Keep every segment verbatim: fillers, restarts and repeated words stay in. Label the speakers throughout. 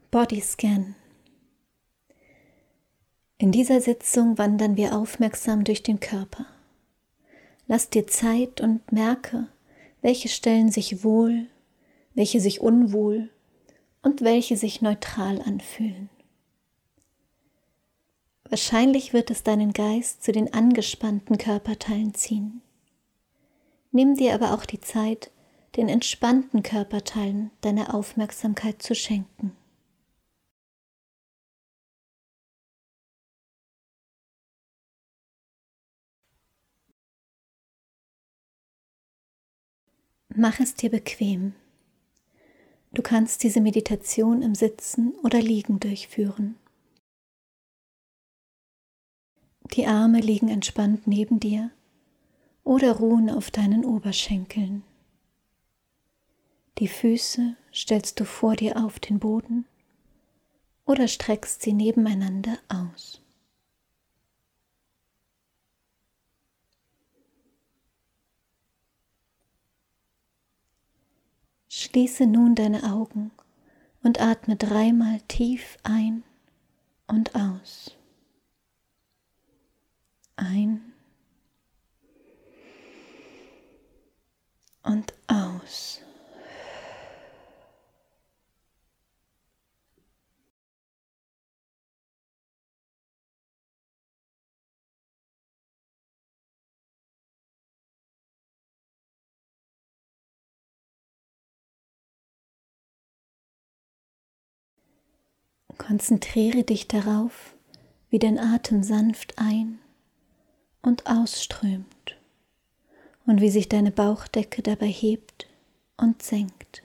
Speaker 1: Bodyscan. In dieser Sitzung wandern wir aufmerksam durch den Körper. Lass dir Zeit und merke, welche Stellen sich wohl, welche sich unwohl und welche sich neutral anfühlen. Wahrscheinlich wird es deinen Geist zu den angespannten Körperteilen ziehen. Nimm dir aber auch die Zeit, den entspannten Körperteilen deine Aufmerksamkeit zu schenken. Mach es dir bequem. Du kannst diese Meditation im Sitzen oder Liegen durchführen. Die Arme liegen entspannt neben dir oder ruhen auf deinen Oberschenkeln. Die Füße stellst du vor dir auf den Boden oder streckst sie nebeneinander aus. Schließe nun deine Augen und atme dreimal tief ein und aus. Ein und aus. Konzentriere dich darauf, wie dein Atem sanft ein- und ausströmt und wie sich deine Bauchdecke dabei hebt und senkt.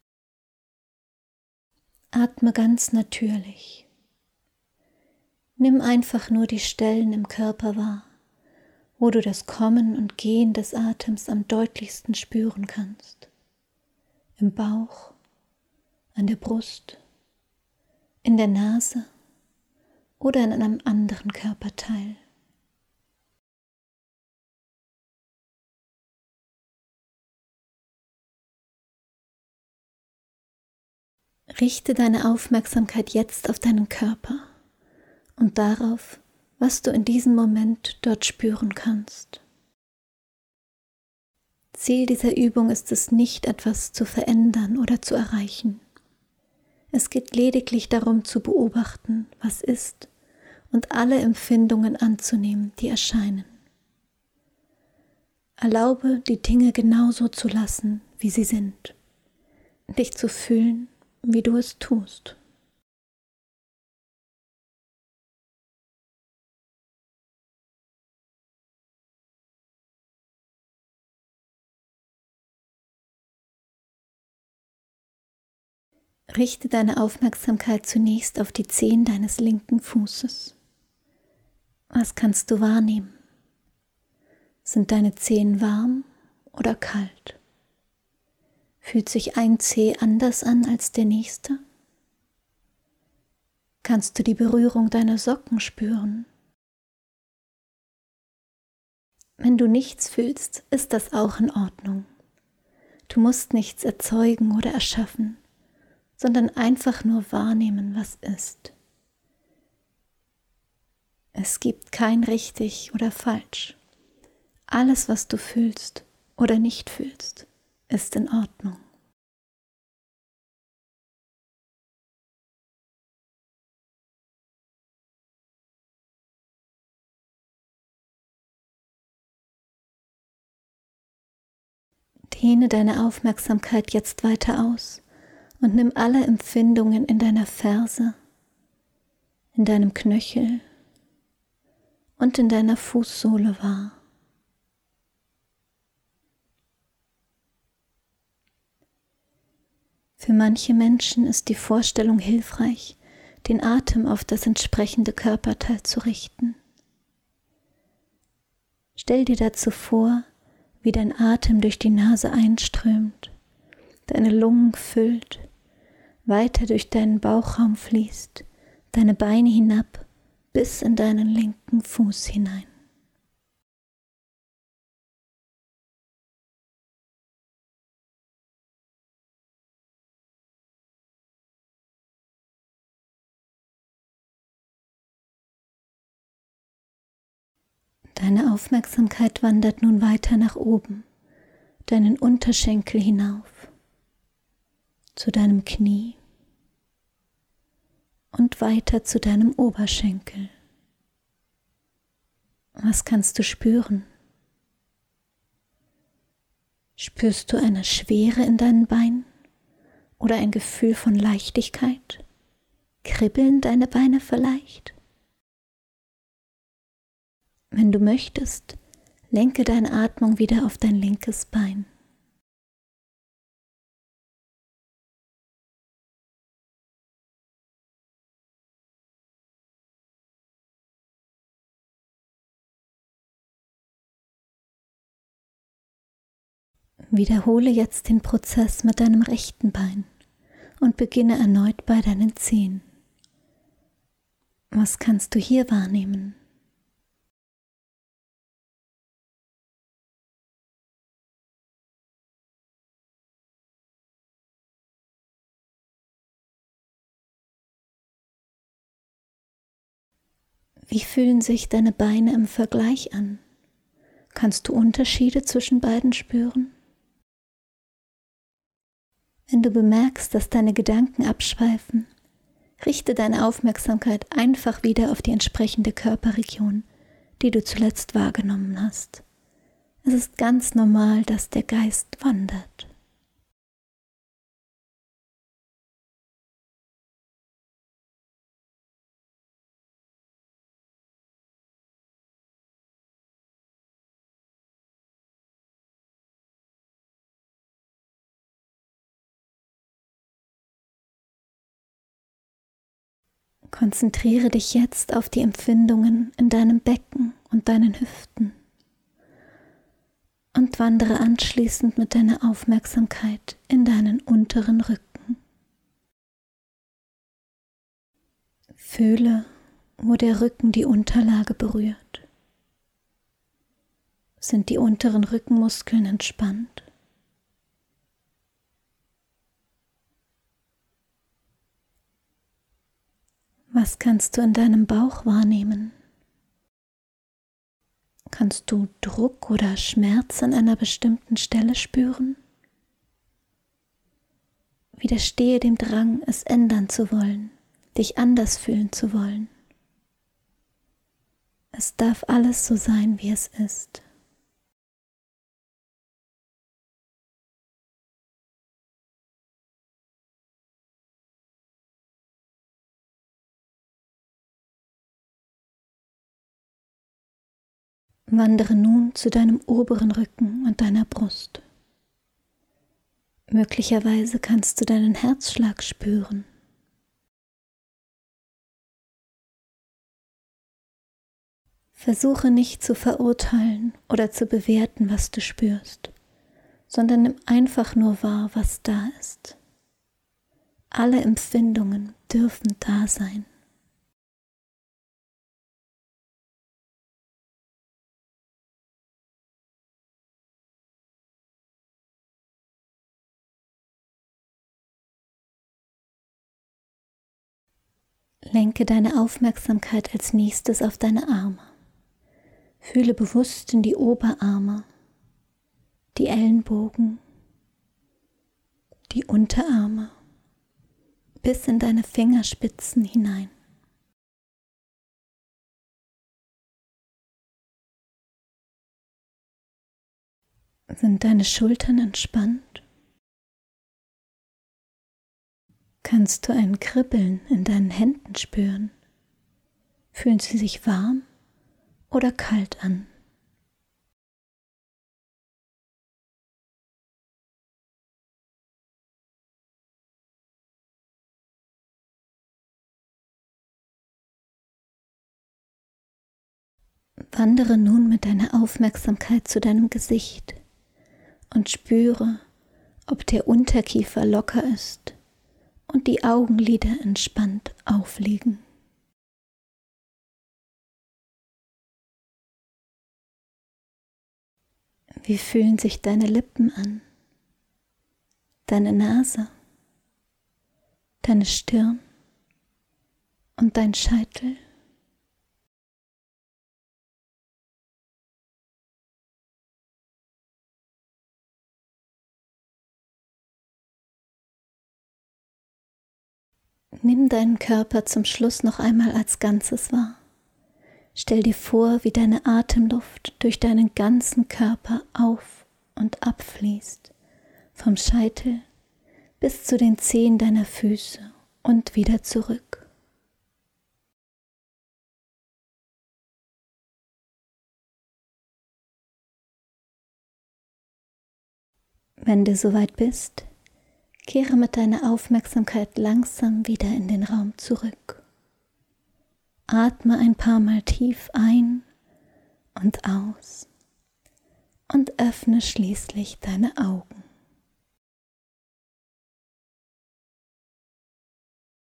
Speaker 1: Atme ganz natürlich. Nimm einfach nur die Stellen im Körper wahr, wo du das Kommen und Gehen des Atems am deutlichsten spüren kannst. Im Bauch, an der Brust, in der Nase oder in einem anderen Körperteil. Richte deine Aufmerksamkeit jetzt auf deinen Körper und darauf, was du in diesem Moment dort spüren kannst. Ziel dieser Übung ist es nicht, etwas zu verändern oder zu erreichen. Es geht lediglich darum zu beobachten, was ist und alle Empfindungen anzunehmen, die erscheinen. Erlaube, die Dinge genauso zu lassen, wie sie sind, dich zu fühlen, wie du es tust. Richte deine Aufmerksamkeit zunächst auf die Zehen deines linken Fußes. Was kannst du wahrnehmen? Sind deine Zehen warm oder kalt? Fühlt sich ein Zeh anders an als der nächste? Kannst du die Berührung deiner Socken spüren? Wenn du nichts fühlst, ist das auch in Ordnung. Du musst nichts erzeugen oder erschaffen, sondern einfach nur wahrnehmen, was ist. Es gibt kein richtig oder falsch. Alles, was du fühlst oder nicht fühlst, ist in Ordnung. Dehne deine Aufmerksamkeit jetzt weiter aus und nimm alle Empfindungen in deiner Ferse, in deinem Knöchel und in deiner Fußsohle wahr. Für manche Menschen ist die Vorstellung hilfreich, den Atem auf das entsprechende Körperteil zu richten. Stell dir dazu vor, wie dein Atem durch die Nase einströmt, deine Lungen füllt, weiter durch deinen Bauchraum fließt, deine Beine hinab bis in deinen linken Fuß hinein. Deine Aufmerksamkeit wandert nun weiter nach oben, deinen Unterschenkel hinauf, zu deinem Knie und weiter zu deinem Oberschenkel. Was kannst du spüren? Spürst du eine Schwere in deinen Beinen oder ein Gefühl von Leichtigkeit? Kribbeln deine Beine vielleicht? Wenn du möchtest, lenke deine Atmung wieder auf dein linkes Bein. Wiederhole jetzt den Prozess mit deinem rechten Bein und beginne erneut bei deinen Zehen. Was kannst du hier wahrnehmen? Wie fühlen sich deine Beine im Vergleich an? Kannst du Unterschiede zwischen beiden spüren? Wenn du bemerkst, dass deine Gedanken abschweifen, richte deine Aufmerksamkeit einfach wieder auf die entsprechende Körperregion, die du zuletzt wahrgenommen hast. Es ist ganz normal, dass der Geist wandert. Konzentriere dich jetzt auf die Empfindungen in deinem Becken und deinen Hüften und wandere anschließend mit deiner Aufmerksamkeit in deinen unteren Rücken. Fühle, wo der Rücken die Unterlage berührt. Sind die unteren Rückenmuskeln entspannt? Was kannst du in deinem Bauch wahrnehmen? Kannst du Druck oder Schmerz an einer bestimmten Stelle spüren? Widerstehe dem Drang, es ändern zu wollen, dich anders fühlen zu wollen. Es darf alles so sein, wie es ist. Wandere nun zu deinem oberen Rücken und deiner Brust. Möglicherweise kannst du deinen Herzschlag spüren. Versuche nicht zu verurteilen oder zu bewerten, was du spürst, sondern nimm einfach nur wahr, was da ist. Alle Empfindungen dürfen da sein. Lenke deine Aufmerksamkeit als nächstes auf deine Arme. Fühle bewusst in die Oberarme, die Ellenbogen, die Unterarme, bis in deine Fingerspitzen hinein. Sind deine Schultern entspannt? Kannst du ein Kribbeln in deinen Händen spüren? Fühlen sie sich warm oder kalt an? Wandere nun mit deiner Aufmerksamkeit zu deinem Gesicht und spüre, ob der Unterkiefer locker ist und die Augenlider entspannt aufliegen. Wie fühlen sich deine Lippen an, deine Nase, deine Stirn und dein Scheitel? Nimm deinen Körper zum Schluss noch einmal als Ganzes wahr. Stell dir vor, wie deine Atemluft durch deinen ganzen Körper auf und abfließt, vom Scheitel bis zu den Zehen deiner Füße und wieder zurück. Wenn du soweit bist, kehre mit deiner Aufmerksamkeit langsam wieder in den Raum zurück. Atme ein paar Mal tief ein und aus und öffne schließlich deine Augen.